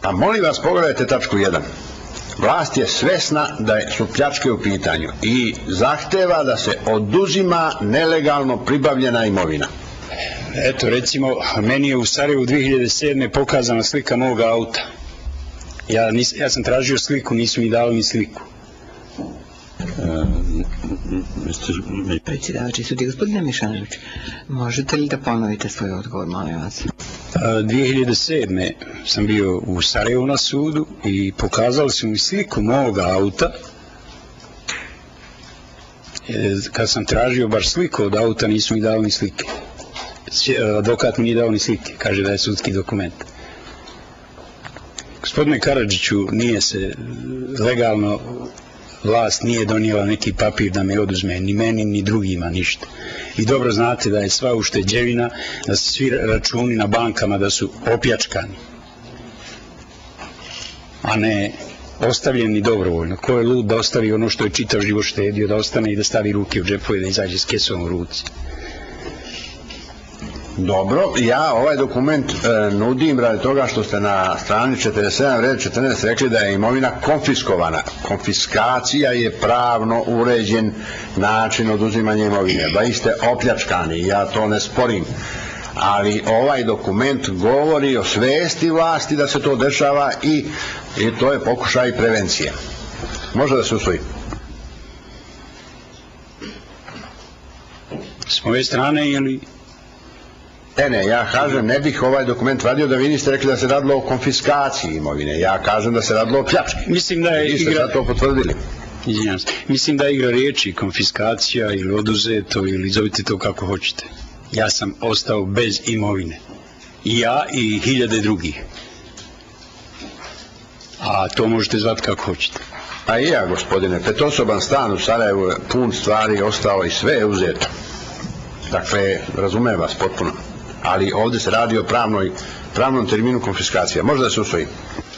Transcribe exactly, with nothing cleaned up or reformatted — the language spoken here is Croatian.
Pa molim vas, pogledajte tačku jedan. Vlast je svesna da su pljačke u pitanju i zahteva da se oduzima nelegalno pribavljena imovina. Eto, recimo, meni je u Sarajevu dvije hiljade sedme pokazana slika mog auta. Ja, nis, ja sam tražio sliku, nisu mi dali ni sliku. Predsjedavajući sudije, gospodine Mišanović, možete li da ponovite svoj odgovor, molim vas? dvije hiljade sedme sam bio u Sarajevu na sudu i pokazali su mi sliku mog auta. Kad sam tražio baš sliku od auta, nisu mi dali ni slike. Advokat mi nije dao ni slike, kaže da je sudski dokument. Gospodine Karadžiću, nije se legalno, vlast nije donijela neki papir da me oduzme, ni meni, ni drugima, ništa. I dobro znate da je sva ušteđevina, da su svi računi na bankama da su opljačkani, a ne ostavljeni dobrovoljno. Ko je lud da ostavi ono što je čitav život štedio, da ostane i da stavi ruke u džepove, da izađe s kesom u ruci? Dobro, ja ovaj dokument e, nudim radi toga što ste na strani četrdeset sedam red četrnaest rekli da je imovina konfiskovana. Konfiskacija je pravno uređen način oduzimanja imovine. Da ste opljačkani, ja to ne sporim. Ali ovaj dokument govori o svesti vlasti da se to dešava i, i to je pokušaj prevencije. Može da se usvoji? S moje strane ili... Ne, ne, ja kažem, ne bih ovaj dokument vadio da vi niste rekli da se radilo o konfiskaciji imovine. Ja kažem da se radilo o pljački. Mislim da je vi ste igra... sad to potvrdili. Izvinjam se. Mislim da je igra riječi, konfiskacija ili oduzeto ili zovite to kako hoćete. Ja sam ostao bez imovine. I ja i hiljade drugih. A to možete zvati kako hoćete. A i ja, gospodine, petosoban stan u Sarajevu je pun stvari, ostao i sve je uzeto. Dakle, razumem vas potpuno. Ali ovdje se radi o pravnoj, pravnom terminu konfiskacija. Može da se usvoji?